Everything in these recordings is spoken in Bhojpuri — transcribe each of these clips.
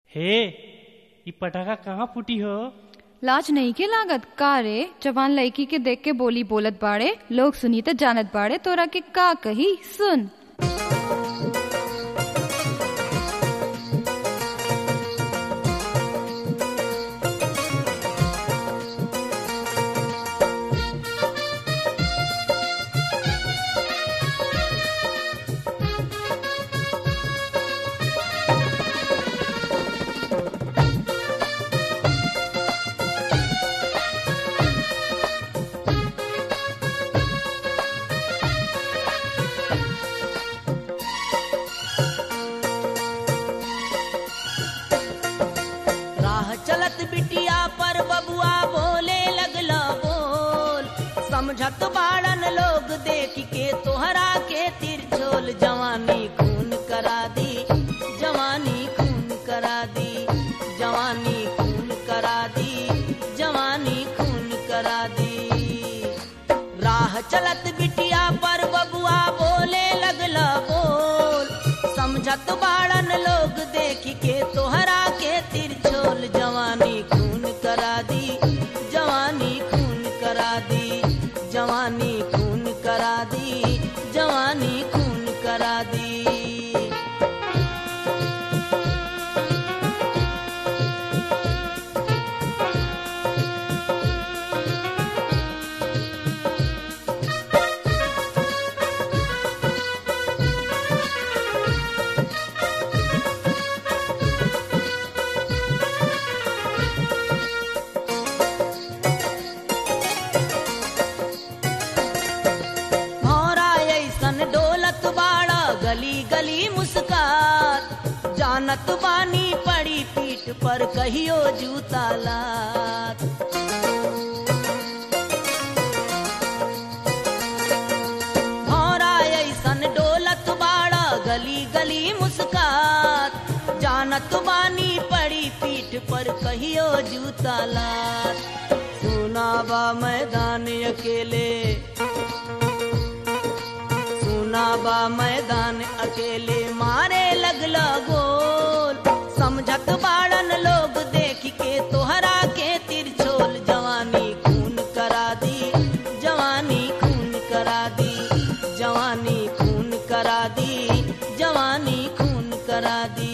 हे ई पटाखा कहाँ फूटी हो? लाज नहीं के लागत का रे? जवान लड़की के देख के बोली बोलत बाड़े, लोग सुनी त जानत बाड़े तोरा के का कही सुन। बिटिया पर बबुआ बोले लगला बोल, समझत बाड़न लोग देख के तोहरा के तिरछोल। जवानी खून करा दी, जवानी खून करा दी, जवानी खून करा दी, जवानी खून करा दी। राह चलत बिटिया पर बबुआ बोले लगला बोल, समझत बाड़न लोग देख के तोहरा के तिरछोल। जवानी खून करा दी, जवानी खून करा दी, जवानी खून करा दी, जवानी खून करा दी। गली गली मुस्कात, जानत बानी पड़ी पीठ पर कहियो जूता लात। भौरा ऐसन डोलत बाड़ा गली गली मुस्कात, जानत बानी पड़ी पीठ पर कहियो जूता लात। सुना बा मैदान अकेले, बा मैदान अकेले मारे लगला गोल, समझत बाड़न लोग देख के तोहरा के तिरछोल। जवानी खून करा दी, जवानी खून करा दी, जवानी खून करा दी, जवानी खून करा दी।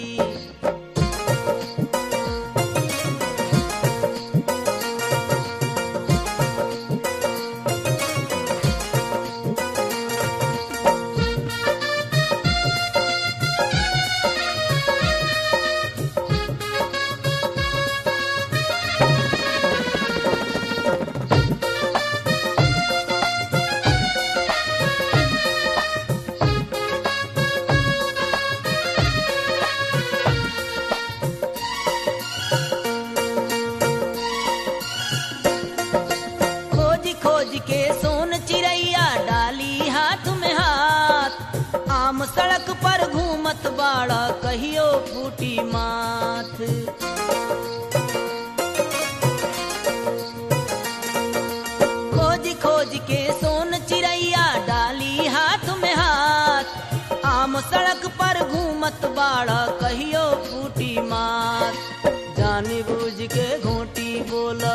खोज के सोन चिड़ैया डाली हाथ में हाथ, आम सड़क पर घूमत बाड़ा कहियो फूटी माथ। खोज खोज के सोन चिड़ैया डाली हाथ में हाथ, आम सड़क पर घूमत बाड़ा कहियो फूटी माथ। जानी बूझ के घोटी बोला,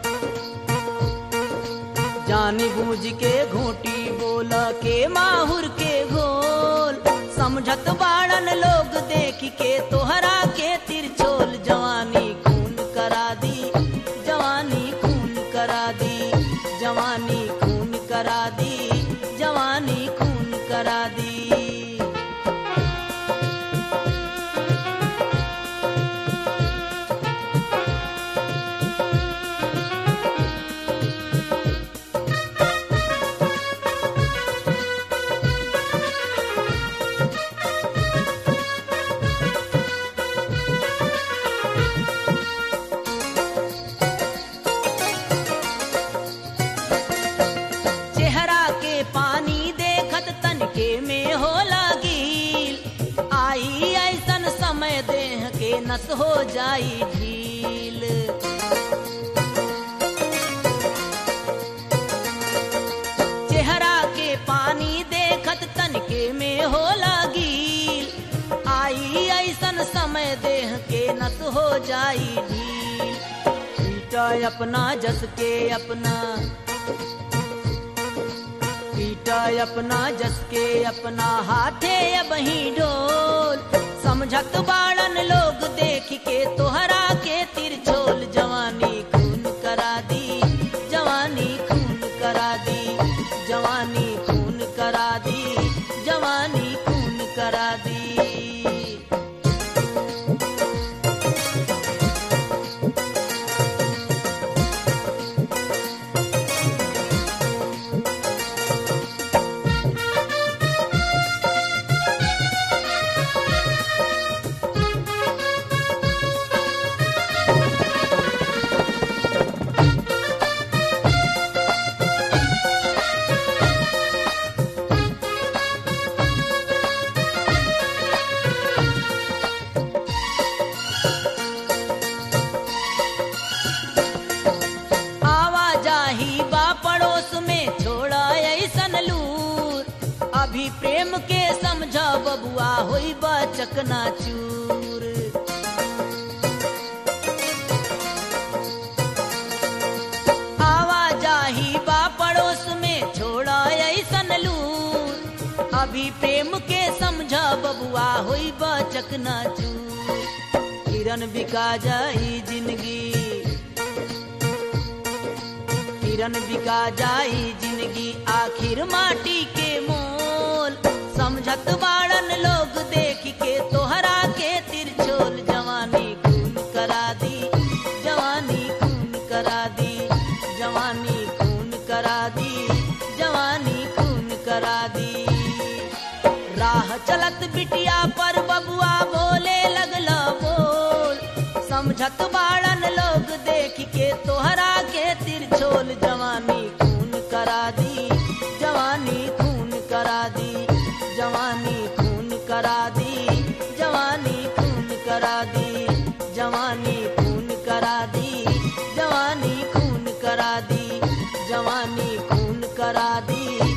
जानी बूझ के घोटी बोला के माहुर के घोल, समझत बाड़न लोग देख के तोहरा के तिरछोल। जवानी खून करा दी, जवानी खून करा दी, जवानी खून करा दी, जवानी खून करा दी। में हो लागी आई ऐसन समय देह के नस हो जाई ढील। चेहरा के पानी देखत तनके में हो लागी आई ऐसन समय समय देह के नस हो जाई ढील। पीटा अपना जस के अपना, पीटा अपना जस के अपना, हाथे अबही ढोल। समझत बाड़न लोग देख के तोहरा के तिरछोल। जवानी खून करा दी, जवानी खून करा दी, जवानी खून करा दी, जवानी खून करा दी। अभी प्रेम के समझा बबुआ होई बा चकनाचूर। आवाजाही बा पड़ोस में छोड़ा ऐसन लूर। अभी प्रेम के समझा बबुआ होई बा चकनाचूर। किरण बिका जाई जिंदगी, किरण बिका जाई जिंदगी, आखिर माटी के मोल। समझत बाड़न लोग देख के तोहरा के तिरछोल। जवानी खून करा दी, जवानी खून करा दी, जवानी खून करा दी, जवानी खून करा दी। राह चलत बिटिया पर बबुआ बोले लगला बोल। समझत बाड़न लोग देख के तोहरा के तिरछोल। जवानी खून करा दी, जवानी खून करा दी, जवानी खून करा दी, जवानी खून करा दी, जवानी खून करा दी, जवानी खून करा दी, जवानी खून करा दी।